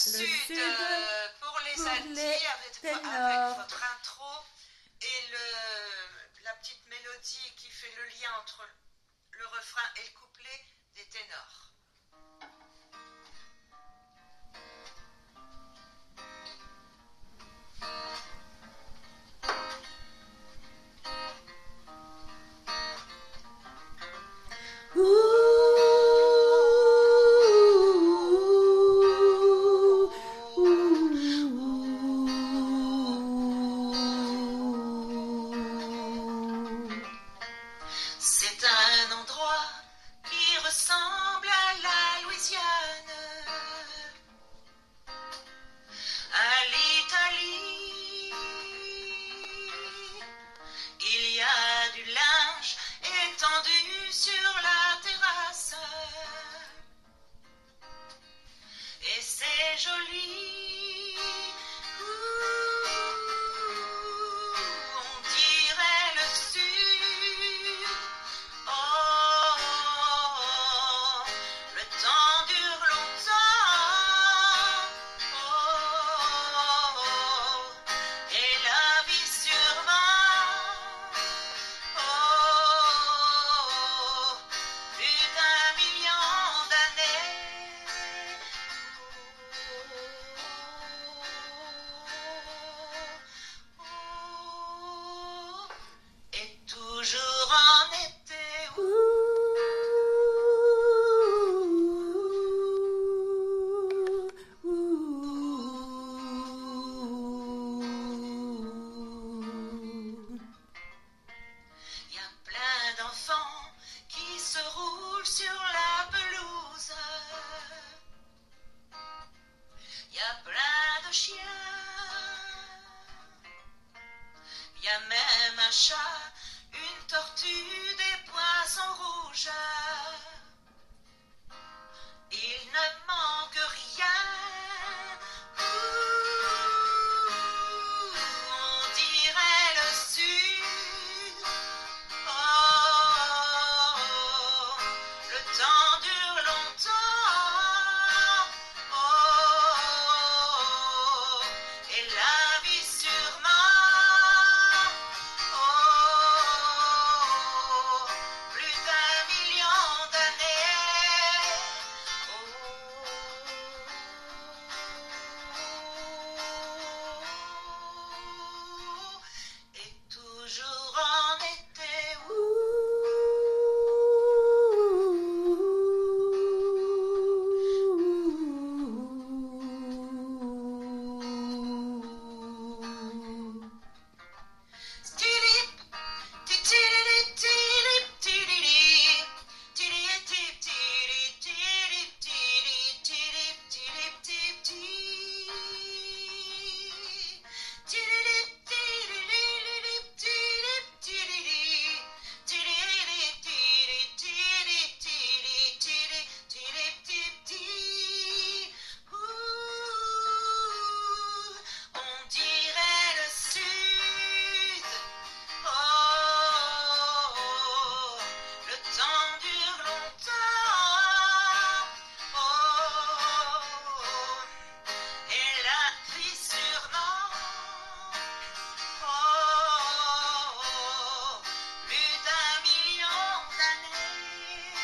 sud pour les pour Altis les avec ténors. votre intro et la petite mélodie qui fait le lien entre le refrain et le couplet des ténors. C'est un endroit qui ressemble à la Louisiane, à l'Italie. Il y a du linge étendu sur la terrasse et c'est joli. On dirait le sud. Oh, le temps dure longtemps. Oh, et la vie sûrement. Oh, plus d'1 million d'années. Et toujours en été. Il y a plein d'enfants qui se roulent sur la pelouse. Il y a plein de chiens. Il y a même un chat, une tortue, des poissons rouges. Il ne manque rien. On dirait le sud. Oh, le temps dure longtemps. Oh, et la vie sûrement. Oh, plus d'1 million d'années. Oh, et toujours en été. Stilip, titilip, tilip, tilili, tilip, tilip, tilip, tilip, tilip, tilip, tilip, tilip, tililip, tilip, tilili, tililip, tilip, tilip, tilip, tilip, tilip, tilip, tilip. On dirait le sud. Oh, le temps dure longtemps. Oh, et la vie sûrement. Oh, plus d'1 million d'années.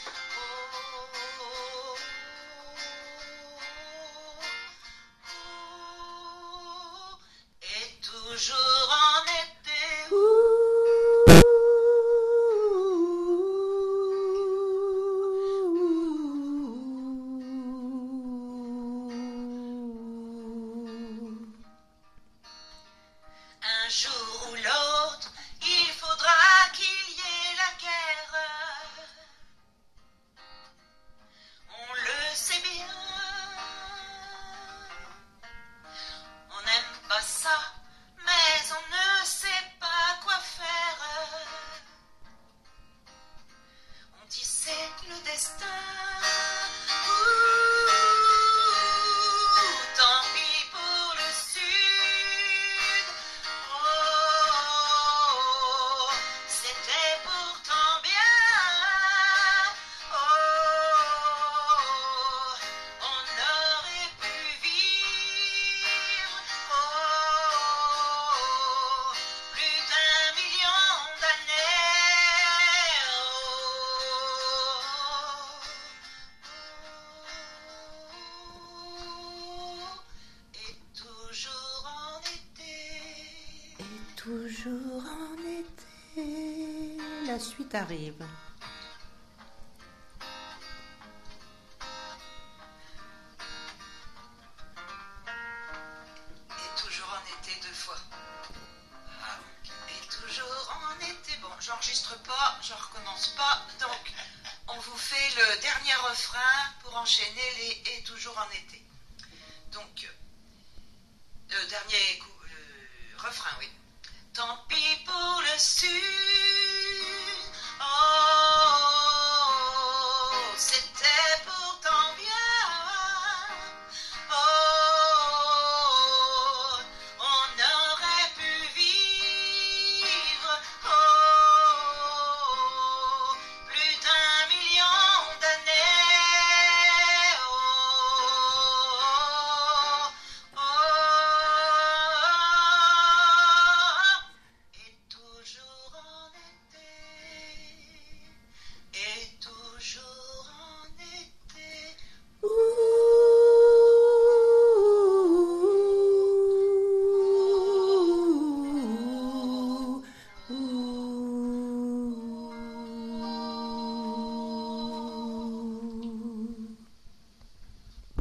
Oh, et toujours en été. Un jour ou l'autre, il faudra qu'il y ait la guerre. On le sait bien. On n'aime pas ça, mais toujours en été. La suite arrive. Et toujours en été deux fois. Ah, et toujours en été. Bon, j'enregistre pas, je recommence pas. Donc, on vous fait le dernier refrain pour enchaîner les et toujours en été. Donc, le dernier refrain, oui. Tant pis pour le sud,